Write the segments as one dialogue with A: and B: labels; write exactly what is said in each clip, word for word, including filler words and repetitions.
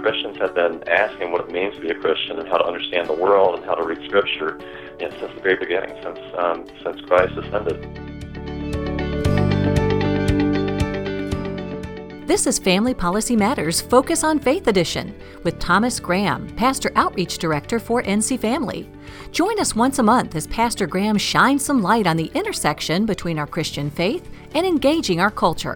A: Christians have been asking what it means to be a Christian and how to understand the world and how to read Scripture, you know, since the very beginning, since um, since Christ ascended.
B: This is Family Policy Matters Focus on Faith Edition with Thomas Graham, Pastor Outreach Director for N C Family. Join us once a month as Pastor Graham shines some light on the intersection between our Christian faith and engaging our culture.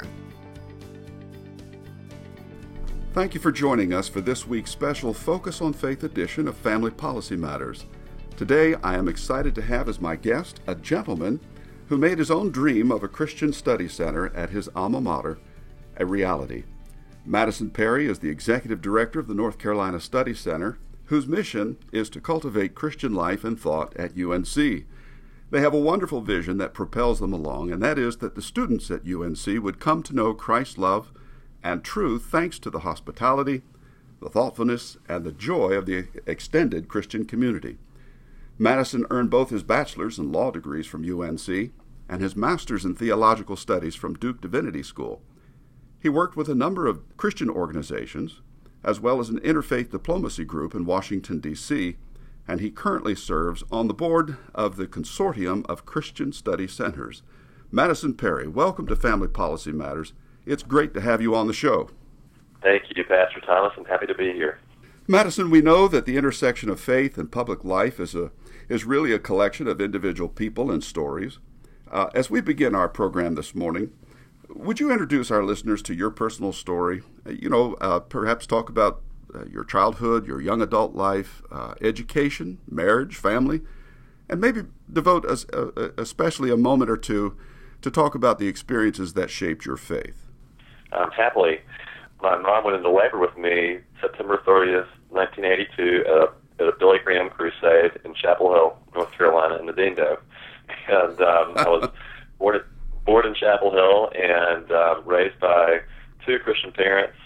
C: Thank you for joining us for this week's special Focus on Faith edition of Family Policy Matters. Today, I am excited to have as my guest a gentleman who made his own dream of a Christian study center at his alma mater a reality. Madison Perry is the Executive Director of the North Carolina Study Center, whose mission is to cultivate Christian life and thought at U N C. They have a wonderful vision that propels them along, and that is that the students at U N C would come to know Christ's love and truth thanks to the hospitality, the thoughtfulness, and the joy of the extended Christian community. Madison earned both his bachelor's and law degrees from U N C and his master's in theological studies from Duke Divinity School. He worked with a number of Christian organizations, as well as an interfaith diplomacy group in Washington, D C, and he currently serves on the board of the Consortium of Christian Study Centers. Madison Perry, welcome to Family Policy Matters. It's great to have you on the show.
A: Thank you, Pastor Thomas. I'm happy to be here.
C: Madison, we know that the intersection of faith and public life is a is really a collection of individual people and stories. Uh, as we begin our program this morning, would you introduce our listeners to your personal story? Uh, you know, uh, perhaps talk about uh, your childhood, your young adult life, uh, education, marriage, family, and maybe devote us, uh, especially a moment or two to talk about the experiences that shaped your faith.
A: Um, happily, my mom went into labor with me September thirtieth, nineteen eighty-two, at a, at a Billy Graham crusade in Chapel Hill, North Carolina, in the Deando. And um, I was born, at, born in Chapel Hill and um, raised by two Christian parents.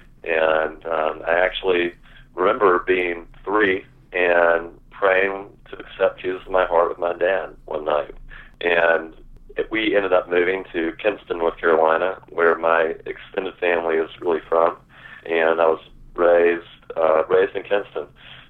A: And um, I actually remember being three and praying to accept Jesus in my heart with my dad one night. And we ended up moving to Kinston, North Carolina, where my extended family is really from, and I was raised uh, raised in Kinston.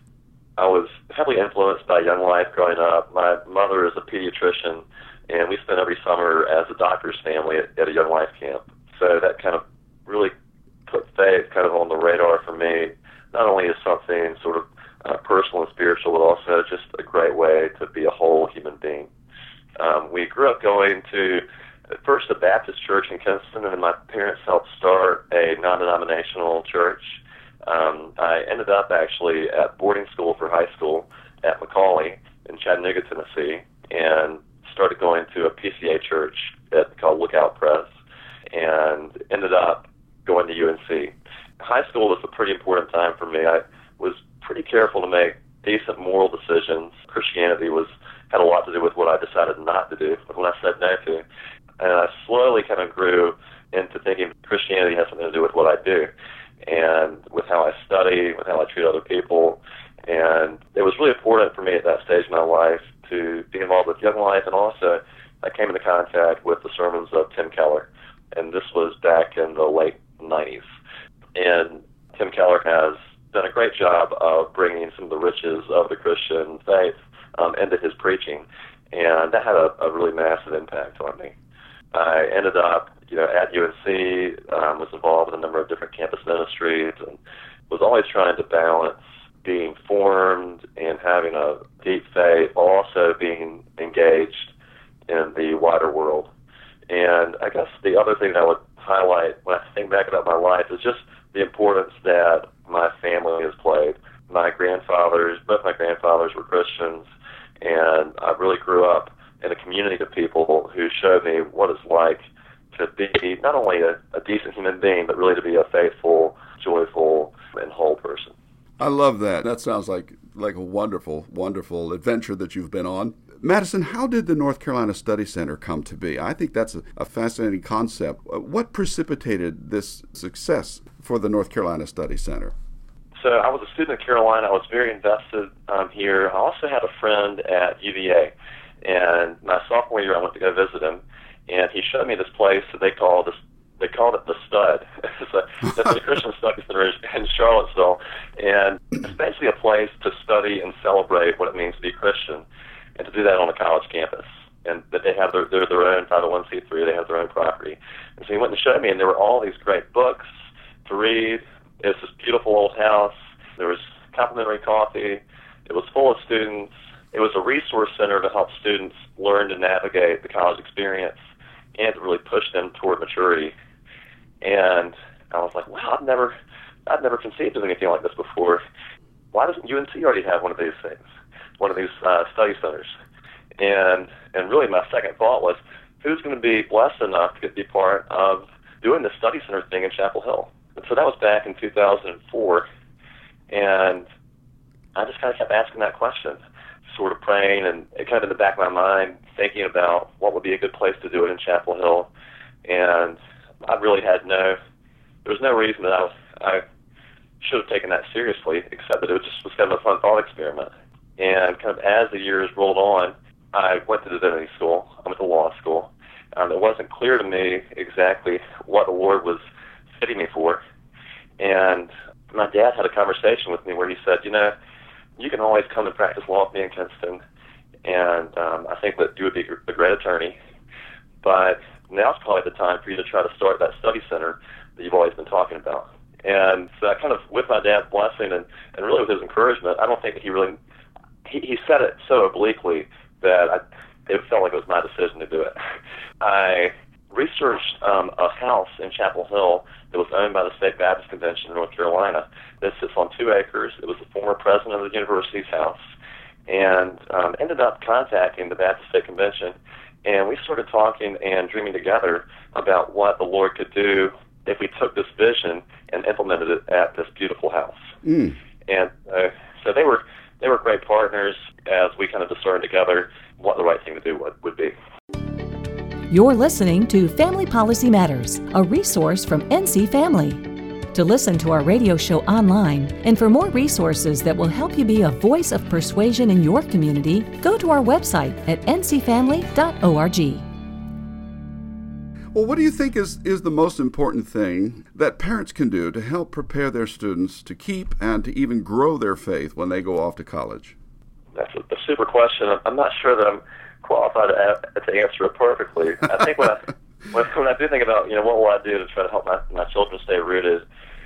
A: I was heavily influenced by Young Life growing up. My mother is a pediatrician, and we spent every summer as a doctor's family at, at a Young Life camp. So that kind of really put faith kind of on the radar for me, not only as something sort of uh, personal and spiritual, but also just a great way to be a whole human being. Um, we grew up going to, at first, a Baptist church in Kinston, and then my parents helped start a non-denominational church. Um, I ended up actually at boarding school for high school at McCallie in Chattanooga, Tennessee, and started going to a P C A church at, called Lookout Press, and ended up going to U N C. High school was a pretty important time for me. I was pretty careful to make decent moral decisions. Christianity was had a lot to do with what I decided not to do, what I said no to. And I slowly kind of grew into thinking Christianity has something to do with what I do and with how I study, with how I treat other people. And it was really important for me at that stage in my life to be involved with Young Life, and also I came into contact with the sermons of Tim Keller, and this was back in the late nineties. And Tim Keller has done a great job of bringing some of the riches of the Christian faith Um, into his preaching, and that had a, a really massive impact on me. I ended up, you know, at U N C, um, was involved in a number of different campus ministries, and was always trying to balance being formed and having a deep faith while also being engaged in the wider world. And I guess the other thing that I would highlight when I think back about my life is just the importance that my family has played. My grandfathers, both my grandfathers were Christians, and I really grew up in a community of people who showed me what it's like to be not only a, a decent human being, but really to be a faithful, joyful, and whole person.
C: I love that. That sounds like, like a wonderful, wonderful adventure that you've been on. Madison, how did the North Carolina Study Center come to be? I think that's a, a fascinating concept. What precipitated this success for the North Carolina Study Center?
A: So I was a student at Carolina. I was very invested um, here. I also had a friend at U V A, and my sophomore year I went to go visit him, and he showed me this place that they call this they called it the Stud. It's a, it's a Christian Study Center in Charlottesville, and it's basically a place to study and celebrate what it means to be Christian, and to do that on a college campus. And that they have their, their, their own five oh one c three, they have their own property. And so he went and showed me, and there were all these great books to read. It was this beautiful old house. There was complimentary coffee. It was full of students. It was a resource center to help students learn to navigate the college experience and to really push them toward maturity. And I was like, wow, I've never, I've never conceived of anything like this before. Why doesn't U N C already have one of these things, one of these uh, study centers? And and really my second thought was, who's going to be blessed enough to get to be part of doing the study center thing in Chapel Hill? And so that was back in two thousand four, and I just kind of kept asking that question, sort of praying, and it kind of in the back of my mind, thinking about what would be a good place to do it in Chapel Hill. And I really had no, there was no reason that I was, I should have taken that seriously, except that it was just was kind of a fun thought experiment. And kind of as the years rolled on, I went to divinity school. I went to law school. Um, it wasn't clear to me exactly what the Lord was fitting me for. And my dad had a conversation with me where he said, you know, you can always come and practice law with me in Kinston, and um, I think that you would be a great attorney. But now's probably the time for you to try to start that study center that you've always been talking about. And so I kind of, with my dad's blessing and, and really with his encouragement, I don't think that he really, he, he said it so obliquely that I, it felt like it was my decision to do it. I researched um, a house in Chapel Hill that was owned by the State Baptist Convention in North Carolina. This sits on two acres. It was the former president of the university's house, and um, ended up contacting the Baptist State Convention, and we started talking and dreaming together about what the Lord could do if we took this vision and implemented it at this beautiful house.
C: Mm.
A: And uh, so they were they were great partners as we kind of discerned together what the right thing to do would, would be.
B: You're listening to Family Policy Matters, a resource from N C Family. To listen to our radio show online and for more resources that will help you be a voice of persuasion in your community, go to our website at n c family dot org.
C: Well, what do you think is, is the most important thing that parents can do to help prepare their students to keep and to even grow their faith when they go off to college?
A: That's a, a super question. I'm not sure that I'm qualified to, to answer it perfectly. I think when I, when, when I do think about, you know, what will I do to try to help my, my children stay rooted,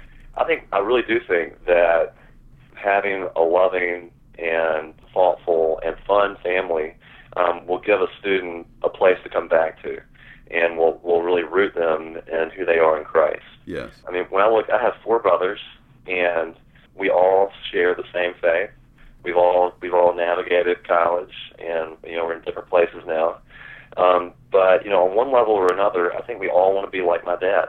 A: I think I really do think that having a loving and thoughtful and fun family um, will give a student a place to come back to, and will will really root them in who they are in Christ.
C: Yes.
A: I mean, when I look, I have four brothers, and we all share the same faith. We've all we've all navigated college, and you know we're in different places now. Um, but you know, on one level or another, I think we all want to be like my dad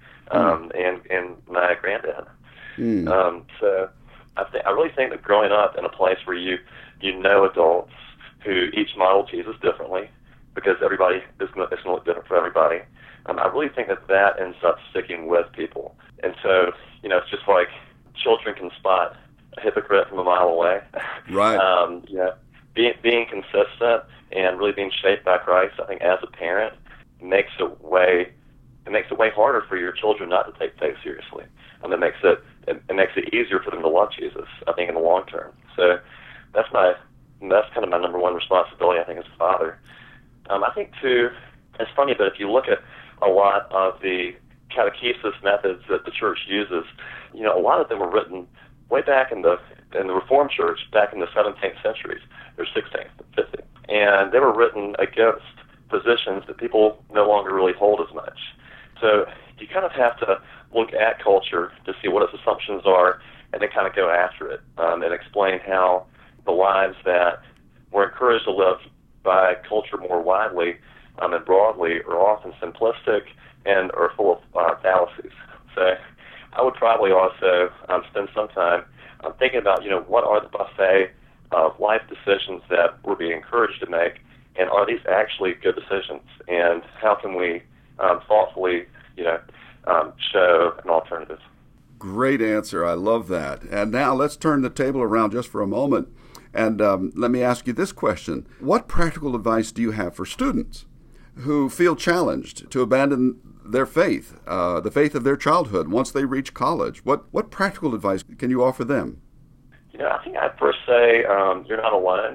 A: um, mm. and and my granddad. Mm. Um, so I think I really think that growing up in a place where you you know adults who each model Jesus differently, because everybody is going to look different for everybody. Um, I really think that that ends up sticking with people. And so, you know, it's just like children can spot a hypocrite from a mile away.
C: Right.
A: um, you know, being, being consistent and really being shaped by Christ, I think as a parent, makes it way, it makes it way harder for your children not to take faith seriously. Um, it makes it, it, it makes it easier for them to love Jesus, I think, in the long term. So that's my, that's kind of my number one responsibility, I think, as a father. Um, I think, too, it's funny, but if you look at a lot of the catechesis methods that the church uses, you know, a lot of them were written way back in the in the Reformed Church, back in the seventeenth centuries, or sixteenth, fifteenth, and they were written against positions that people no longer really hold as much. So you kind of have to look at culture to see what its assumptions are, and then kind of go after it um, and explain how the lives that we're encouraged to live by culture more widely um, and broadly are often simplistic and are full of uh, fallacies. So I would probably also um, spend some time um, thinking about, you know, what are the buffet of life decisions that we're being encouraged to make, and are these actually good decisions, and how can we um, thoughtfully, you know, um, show an alternative.
C: Great answer. I love that. And now let's turn the table around just for a moment. And um, let me ask you this question. What practical advice do you have for students who feel challenged to abandon their faith, uh, the faith of their childhood once they reach college? What what practical advice can you offer them?
A: You know, I think I'd first say um, you're not alone,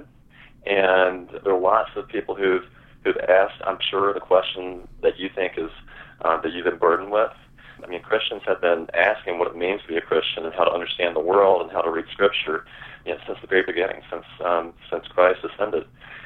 A: and there are lots of people who've who've asked, I'm sure, the question that you think is uh, that you've been burdened with. I mean, Christians have been asking what it means to be a Christian and how to understand the world and how to read Scripture, you know, since the very beginning, since um, since Christ ascended.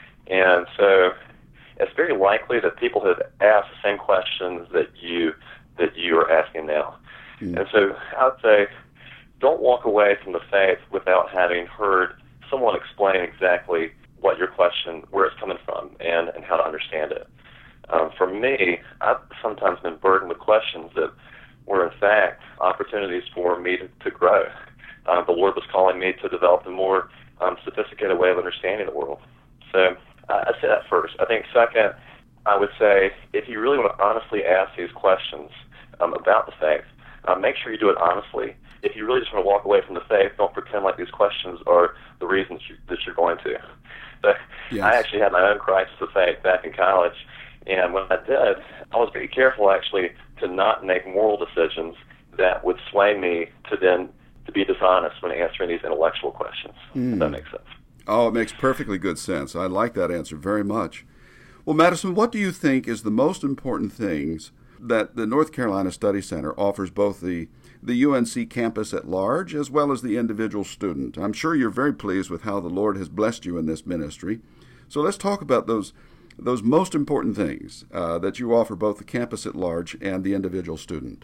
A: And so it's very likely that people have asked the same questions that you that you are asking now. Mm. And so I would say, don't walk away from the faith without having heard someone explain exactly what your question, where it's coming from, and, and how to understand it. Um, for me, I've sometimes been burdened with questions that were, in fact, opportunities for me to, to grow. Uh, the Lord was calling me to develop a more um, sophisticated way of understanding the world. So uh, I'd say that first. I think second, I would say if you really want to honestly ask these questions um, about the faith, uh, make sure you do it honestly. If you really just want to walk away from the faith, don't pretend like these questions are the reasons you, that you're going to. But yes. I actually had my own crisis of faith back in college, and when I did, I was very careful actually to not make moral decisions that would sway me to then to be dishonest when answering these intellectual questions, mm. if that makes sense.
C: Oh, it makes perfectly good sense. I like that answer very much. Well, Madison, what do you think is the most important things that the North Carolina Study Center offers both the, the U N C campus at large as well as the individual student? I'm sure you're very pleased with how the Lord has blessed you in this ministry. So let's talk about those those most important things uh, that you offer both the campus at large and the individual student.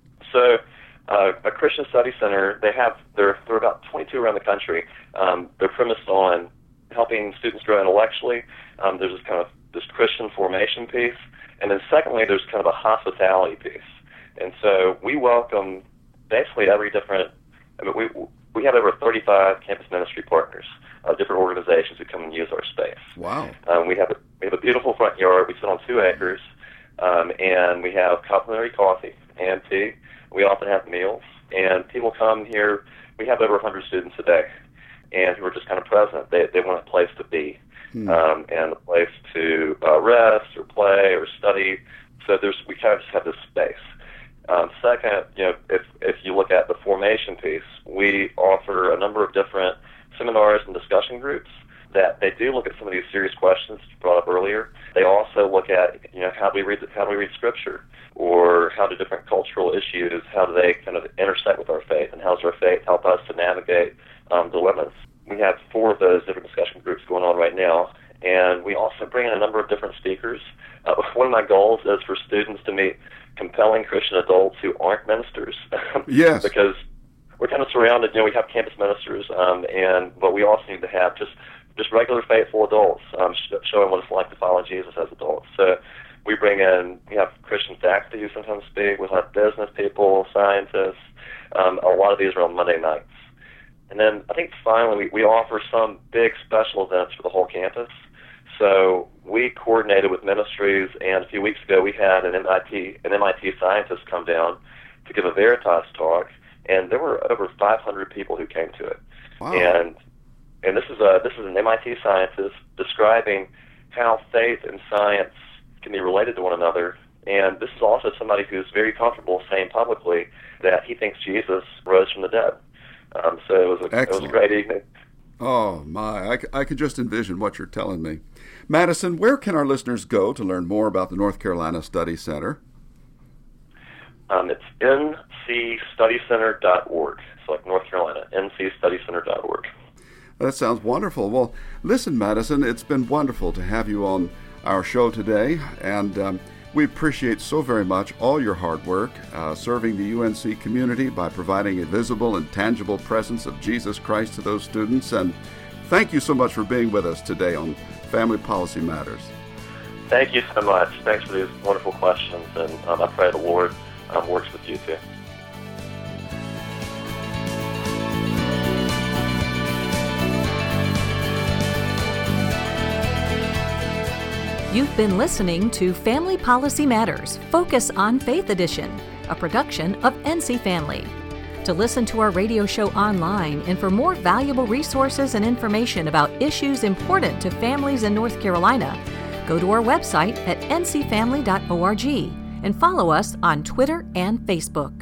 A: So uh, a Christian Study Center, they have, there are about twenty-two around the country. Um, they're premised on helping students grow intellectually. Um, there's this kind of this Christian formation piece. And then secondly, there's kind of a hospitality piece. And so we welcome basically every different, I mean, we we have over thirty-five campus ministry partners, uh, different organizations who come and use our space.
C: Wow.
A: Um, we have a, we have a beautiful front yard. We sit on two acres, um, and we have complimentary coffee and tea. We often have meals, and people come here. We have over one hundred students a day, and who are just kind of present. They they want a place to be. Hmm. Um, and a place to uh, rest or play or study. So there's we kind of just have this space. Um, second, you know, if if you look at the formation piece, we offer a number of different seminars and discussion groups that they do look at some of these serious questions you brought up earlier. They also look at, you know, how do we read the, how do we read Scripture, or how do different cultural issues, how do they kind of intersect with our faith, and how does our faith help us to navigate um, dilemmas. We have four of those different discussion groups going on right now, and we also bring in a number of different speakers. Uh, one of my goals is for students to meet compelling Christian adults who aren't ministers.
C: Yes.
A: Because we're kind of surrounded, you know, we have campus ministers, um, and but we also need to have just, just regular faithful adults um, sh- showing what it's like to follow Jesus as adults. So we bring in, we have Christian faculty who sometimes speak, we have business people, scientists. Um, a lot of these are on Monday nights. And then I think finally we, we offer some big special events for the whole campus. So we coordinated with ministries, and a few weeks ago we had an M I T an M I T scientist come down to give a Veritas talk, and there were over five hundred people who came to it.
C: Wow.
A: And and this is a this is an M I T scientist describing how faith and science can be related to one another. And this is also somebody who's very comfortable saying publicly that he thinks Jesus rose from the dead. Um, so it was, a, it was a great evening.
C: Oh, my. I, I could just envision what you're telling me. Madison, where can our listeners go to learn more about the North Carolina Study Center?
A: Um, it's N C study center dot org. It's like North Carolina, N C study center dot org.
C: That sounds wonderful. Well, listen, Madison, it's been wonderful to have you on our show today, and um, we appreciate so very much all your hard work uh, serving the U N C community by providing a visible and tangible presence of Jesus Christ to those students. And thank you so much for being with us today on Family Policy Matters.
A: Thank you so much. Thanks for these wonderful questions, and um, I pray the Lord um, works with you too.
B: You've been listening to Family Policy Matters, Focus on Faith Edition, a production of N C Family. To listen to our radio show online and for more valuable resources and information about issues important to families in North Carolina, go to our website at n c family dot org and follow us on Twitter and Facebook.